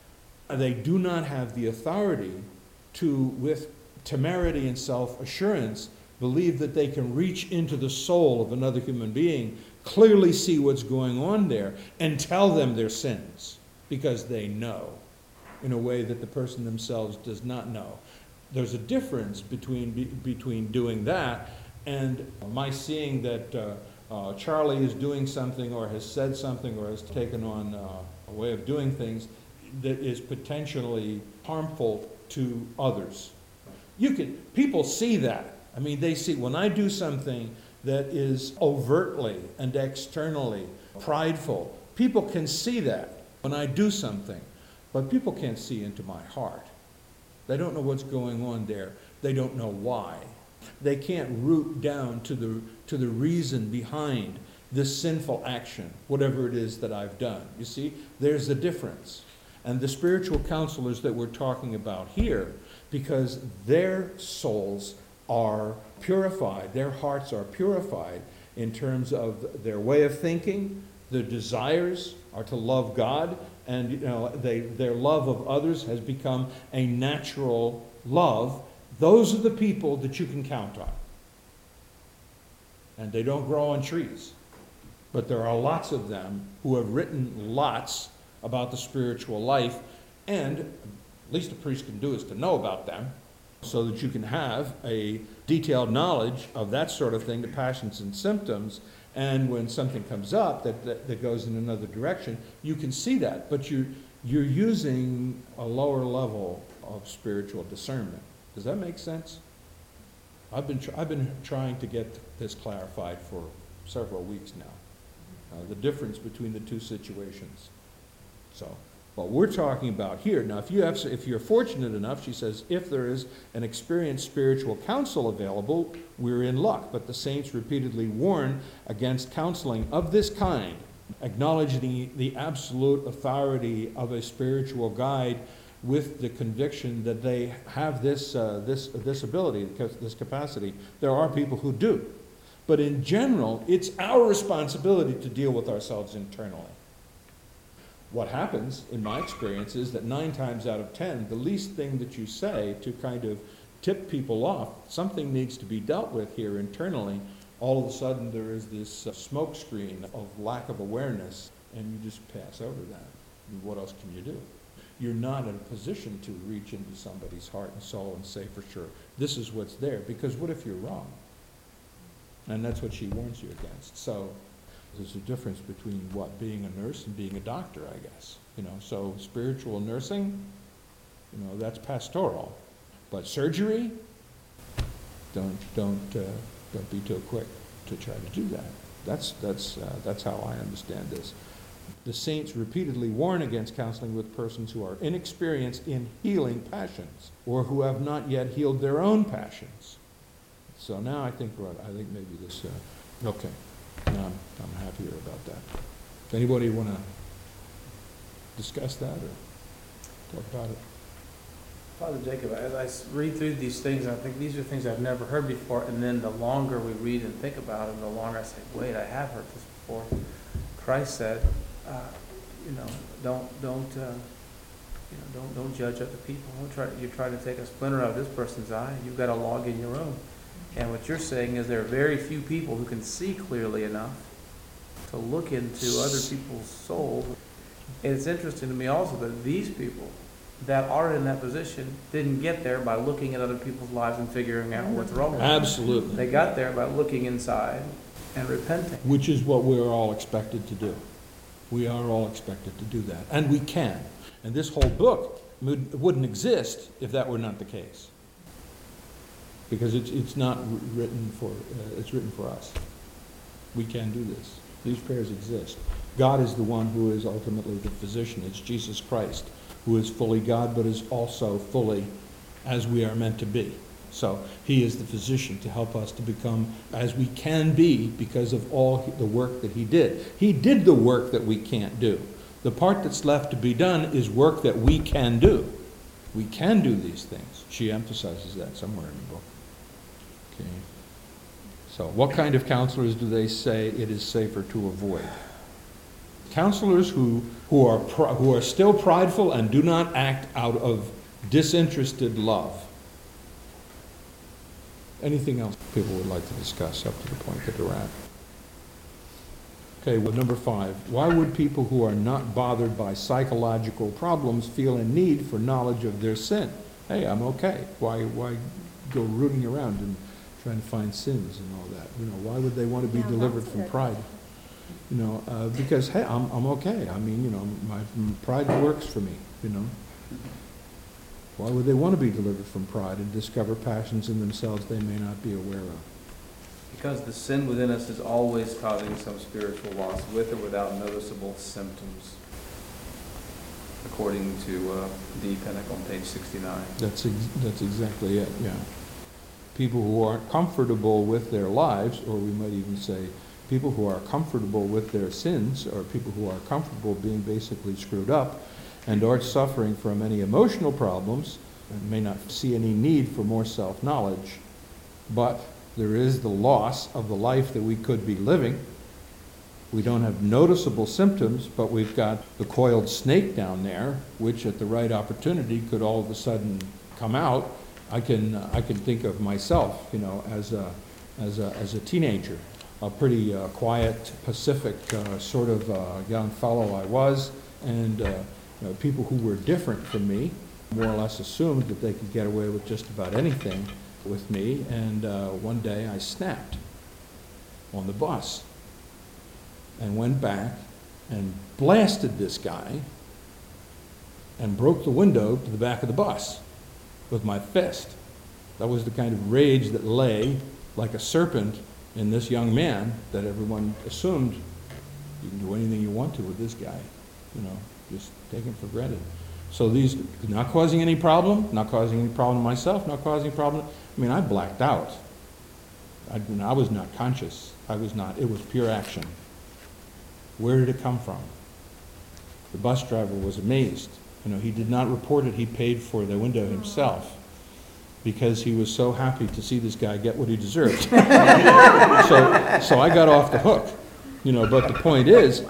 They do not have the authority to, with temerity and self-assurance, believe that they can reach into the soul of another human being, clearly see what's going on there, and tell them their sins, because they know in a way that the person themselves does not know. There's a difference between, be, between doing that and my seeing that uh, uh, Charlie is doing something or has said something or has taken on uh, a way of doing things that is potentially harmful to others. You can, people see that. I mean, they see when I do something that is overtly and externally prideful, people can see that when I do something, but people can't see into my heart. They don't know what's going on there. They don't know why. They can't root down to the, to the reason behind this sinful action, whatever it is that I've done. You see, there's a difference. And the spiritual counselors that we're talking about here, because their souls are purified, their hearts are purified in terms of their way of thinking, their desires are to love God, and you know, they, their love of others has become a natural love. Those are the people that you can count on. And they don't grow on trees. But there are lots of them who have written lots about the spiritual life, and at least a priest can do is to know about them, so that you can have a detailed knowledge of that sort of thing, the passions and symptoms, and when something comes up that, that, that goes in another direction, you can see that, but you're, you're using a lower level of spiritual discernment. Does that make sense? I've been, tr- I've been trying to get this clarified for several weeks now, uh, the difference between the two situations. So, what we're talking about here, now if you have, if you're fortunate enough, she says, if there is an experienced spiritual counsel available, we're in luck. But the saints repeatedly warn against counseling of this kind, acknowledging the, the absolute authority of a spiritual guide with the conviction that they have this, uh, this, this ability, this capacity. There are people who do. But in general, it's our responsibility to deal with ourselves internally. What happens, in my experience, is that nine times out of ten, the least thing that you say to kind of tip people off, something needs to be dealt with here internally, all of a sudden there is this uh, smoke screen of lack of awareness, and you just pass over that. And what else can you do? You're not in a position to reach into somebody's heart and soul and say for sure, this is what's there, because what if you're wrong? And that's what she warns you against. So there's a difference between what, being a nurse and being a doctor, I guess. You know, so spiritual nursing, you know, that's pastoral. But surgery, don't don't uh, don't be too quick to try to do that. That's that's uh, that's how I understand this. The saints repeatedly warn against counseling with persons who are inexperienced in healing passions, or who have not yet healed their own passions. So now I think we're, I think maybe this. Uh, okay. No, I'm, I'm happier about that. Does anybody want to discuss that or talk about it? Father Jacob, as I s- read through these things, I think these are things I've never heard before, and then the longer we read and think about them, the longer I say, wait, I have heard this before. Christ said, uh, you know, don't, don't, uh, you know, don't, don't judge other people. Don't try, you're trying to take a splinter out of this person's eye. You've got a log in your own. And what you're saying is there are very few people who can see clearly enough to look into other people's souls. And it's interesting to me also that these people that are in that position didn't get there by looking at other people's lives and figuring out what's wrong with them. Absolutely. They got there by looking inside and repenting. Which is what we're all expected to do. We are all expected to do that. And we can. And this whole book would, wouldn't exist if that were not the case. Because it's, it's not written for, uh, it's written for us. We can do this. These prayers exist. God is the one who is ultimately the physician. It's Jesus Christ, who is fully God, but is also fully as we are meant to be. So he is the physician to help us to become as we can be because of all the work that he did. He did the work that we can't do. The part that's left to be done is work that we can do. We can do these things. She emphasizes that somewhere in the book. Okay. So what kind of counselors do they say it is safer to avoid? Counselors who, who, are, who are still prideful and do not act out of disinterested love. Anything else people would like to discuss up to the point that they're at? Okay, well, number five. Why would people who are not bothered by psychological problems feel a need for knowledge of their sin? Hey, I'm okay. Why, why go rooting around and trying to find sins and all that? You know, why would they want to be Yeah, delivered that's from it. pride? You know, uh, because, hey, I'm, I'm okay. I mean, you know, my, my pride works for me, you know. Why would they want to be delivered from pride and discover passions in themselves they may not be aware of? Because the sin within us is always causing some spiritual loss, with or without noticeable symptoms, according to uh, D. Pennock on page sixty-nine. That's, ex that's exactly it, yeah. People who aren't comfortable with their lives, or we might even say people who are comfortable with their sins, or people who are comfortable being basically screwed up, and aren't suffering from any emotional problems, and may not see any need for more self-knowledge, but there is the loss of the life that we could be living. We don't have noticeable symptoms, but we've got the coiled snake down there, which at the right opportunity could all of a sudden come out. I can, uh, I can think of myself, you know, as a, as a, as a teenager, a pretty uh, quiet, pacific uh, sort of uh, young fellow I was, and uh, you know, people who were different from me more or less assumed that they could get away with just about anything with me, and uh, one day I snapped on the bus and went back and blasted this guy and broke the window to the back of the bus with my fist. That was the kind of rage that lay like a serpent in this young man that everyone assumed you can do anything you want to with this guy. You know, just taken for granted. So these, not causing any problem, not causing any problem to myself, not causing a problem. I mean, I blacked out. I, I was not conscious. I was not. It was pure action. Where did it come from? The bus driver was amazed. You know, he did not report it. He paid for the window himself because he was so happy to see this guy get what he deserved. so, so I got off the hook. You know, but the point is,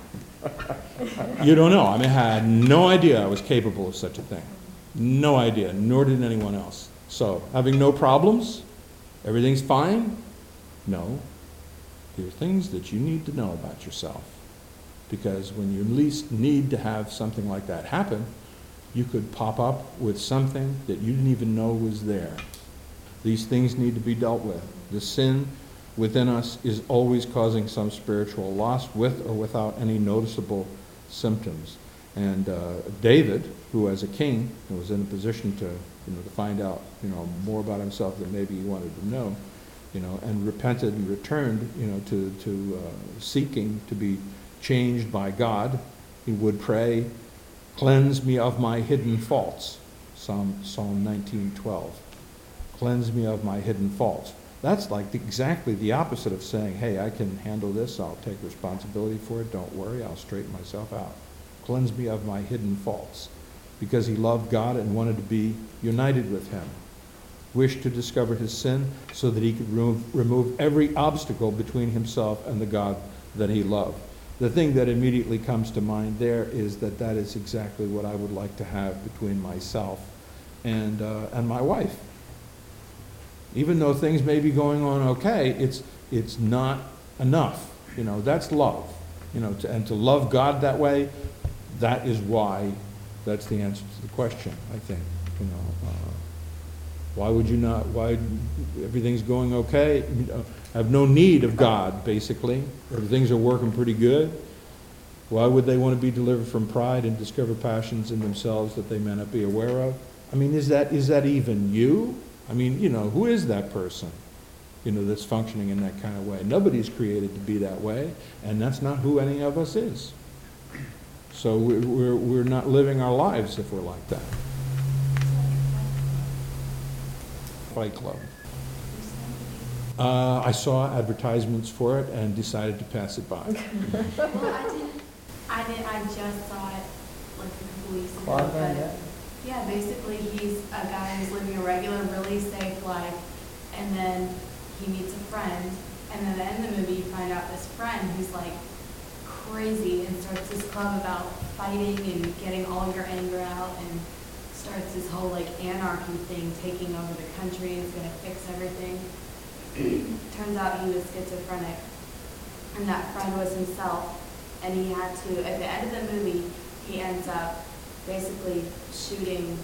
you don't know. I mean, I had no idea I was capable of such a thing. No idea, nor did anyone else. So, having no problems, everything's fine? No. There are things that you need to know about yourself. Because when you least need to have something like that happen, you could pop up with something that you didn't even know was there. These things need to be dealt with. The sin within us is always causing some spiritual loss with or without any noticeable symptoms. And uh, David, who as a king was in a position to, you know, to find out, you know, more about himself than maybe he wanted to know, you know, and repented and returned, you know, to, to uh, seeking to be changed by God, he would pray, "Cleanse me of my hidden faults." Psalm, Psalm nineteen twelve. Cleanse me of my hidden faults. That's like the, exactly the opposite of saying, hey, I can handle this, I'll take responsibility for it, don't worry, I'll straighten myself out. Cleanse me of my hidden faults. Because he loved God and wanted to be united with him. Wished to discover his sin so that he could remove, remove every obstacle between himself and the God that he loved. The thing that immediately comes to mind there is that that is exactly what I would like to have between myself and, uh, and my wife. Even though things may be going on okay, it's, it's not enough. You know, that's love. You know, to, and to love God that way, that is why, that's the answer to the question, I think. You know, uh, why would you not, why, everything's going okay, you know, have no need of God, basically, or things are working pretty good. Why would they want to be delivered from pride and discover passions in themselves that they may not be aware of? I mean, is that, is that even you? I mean, you know, who is that person, you know, that's functioning in that kind of way? Nobody's created to be that way, and that's not who any of us is. So we're, we're, we're not living our lives if we're like that. Fight Club. Uh, I saw advertisements for it and decided to pass it by. Well, I didn't, I did, I just saw it like a couple weeks ago, Claude Van but Damme? yeah, basically he's a guy who's living a regular, really safe life, and then he meets a friend, and then at the end of the movie you find out this friend who's like crazy and starts this club about fighting and getting all your anger out, and starts this whole like anarchy thing, taking over the country, and is gonna fix everything. Turns out he was schizophrenic, and that friend was himself, and he had to, at the end of the movie, he ends up basically shooting,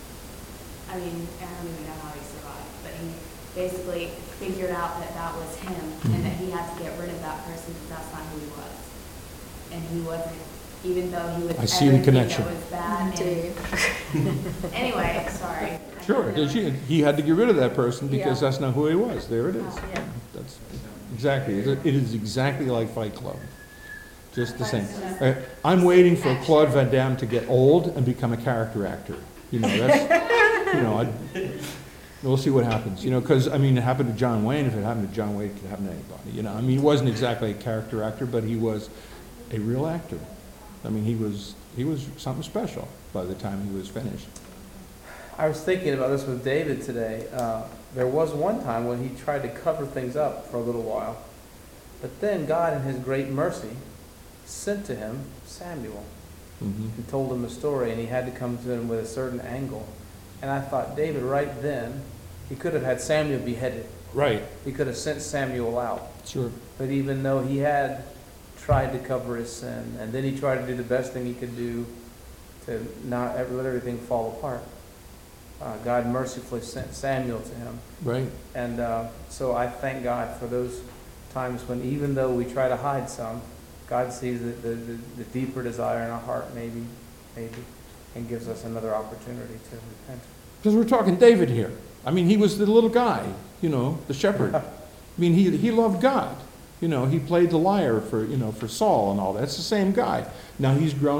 I mean, I don't even know how he survived, but he basically figured out that that was him, and that he had to get rid of that person because that's not who he was. And he wasn't, even though he was I see the everything connection. that was bad. And anyway, sorry. I Sure, don't know. he, he had to get rid of that person because Yeah. that's not who he was. There it is. Oh, yeah. That's exactly, it is exactly like Fight Club. Just the same. Uh, I'm waiting for Claude Van Damme to get old and become a character actor. You know, that's, you know, I, we'll see what happens. You know, because, I mean, it happened to John Wayne. If it happened to John Wayne, it could happen to anybody. You know, I mean, he wasn't exactly a character actor, but he was a real actor. I mean, he was, he was something special by the time he was finished. I was thinking about this with David today. Uh, there was one time when he tried to cover things up for a little while, but then God, in his great mercy, sent to him Samuel Mhm. and told him a story, and he had to come to him with a certain angle. And I thought, David, right then, he could have had Samuel beheaded. Right, He could have sent Samuel out. sure. But even though he had tried to cover his sin, and then he tried to do the best thing he could do to not ever let everything fall apart, uh, God mercifully sent Samuel to him. Right. And uh, so I thank God for those times when, even though we try to hide some, God sees the, the, the, the deeper desire in our heart, maybe, maybe, and gives us another opportunity to repent. Because we're talking David here. I mean, he was the little guy, you know, the shepherd. I mean, he, he loved God. You know, he played the lyre for, you know, for Saul and all that. It's the same guy. Now he's grown up.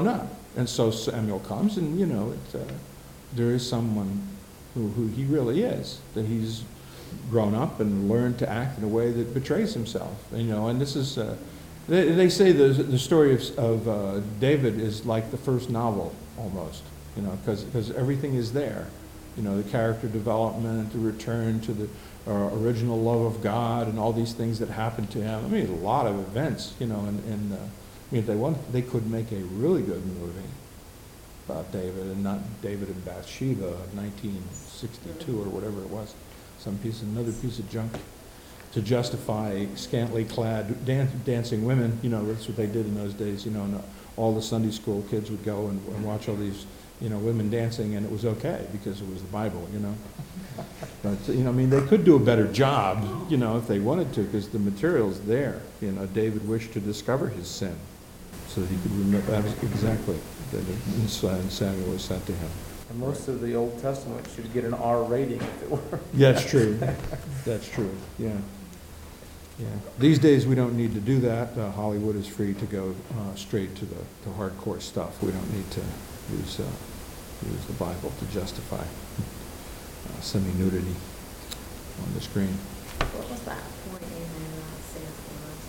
And so Samuel comes and, you know, it, uh, there is someone who, who he really is, that he's grown up and learned to act in a way that betrays himself, you know, and this is, uh, they, they say the, the story of, of uh, David is like the first novel, almost, you know, because because everything is there, you know, the character development, the return to the uh, original love of God, and all these things that happened to him. I mean, a lot of events, you know, and, and uh, I mean, if they want, they could make a really good movie about David, and not David and Bathsheba, nineteen sixty-two or whatever it was, some piece, another piece of junk to justify scantily clad dan- dancing women. You know, that's what they did in those days, you know, and all the Sunday school kids would go and, and watch all these, you know, women dancing, and it was okay because it was the Bible, you know. But, you know, I mean, they could do a better job, you know, if they wanted to, because the material's there. You know, David wished to discover his sin so that he could remember exactly that in Samuel was sent to him. And most of the Old Testament should get an R rating if it were. Yeah, that's true. That's true, yeah. Yeah. These days, we don't need to do that. Uh, Hollywood is free to go uh, straight to the to hardcore stuff. We don't need to use, uh, use the Bible to justify uh, semi-nudity on the screen. What was that point in there that says was,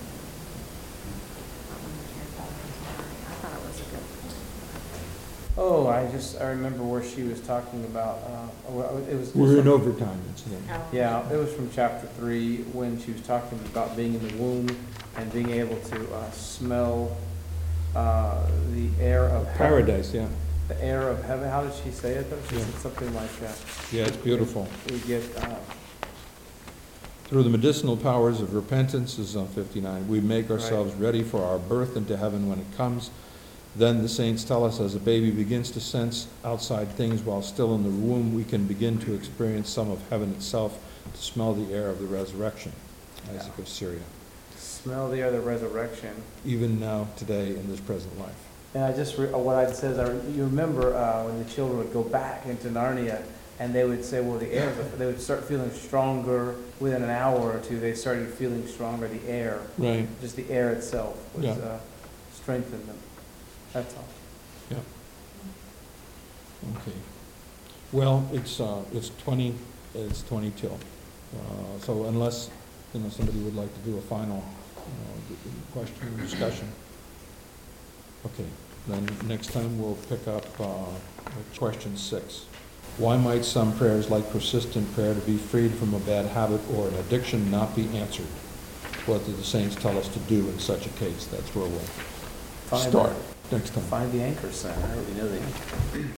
uh, I don't know, I thought it was a good point. Oh, I just, I remember where she was talking about, uh, well, it was. We're in overtime incident. Oh. Yeah, it was from chapter three, when she was talking about being in the womb and being able to uh, smell uh, the air of heaven. Paradise, yeah. The air of heaven. How did she say it, though? She Yeah. said something like, uh, Yeah, it's beautiful. we get, uh, Through the medicinal powers of repentance, this is on fifty-nine, we make ourselves ready for our birth into heaven when it comes. Then the saints tell us, as a baby begins to sense outside things while still in the womb, we can begin to experience some of heaven itself, to smell the air of the resurrection. Isaac of Syria. smell the air of the resurrection. Even now, today, in this present life. And I just, re- what I said is, I, re- you remember uh, when the children would go back into Narnia, and they would say, well, the air, they would start feeling stronger within an hour or two. They started feeling stronger, the air, Right. just the air itself was Yeah. uh, strengthened them. That's all. Yeah. Okay. Well, it's, uh, it's twenty, it's twenty till. Uh, so unless, you know, somebody would like to do a final, uh, question or discussion. Okay, then next time we'll pick up, uh, question six. Why might some prayers, like persistent prayer to be freed from a bad habit or an addiction, not be answered? What do the saints tell us to do in such a case? That's where we'll Find start the- next time. Find the anchor center. I already know the anchor.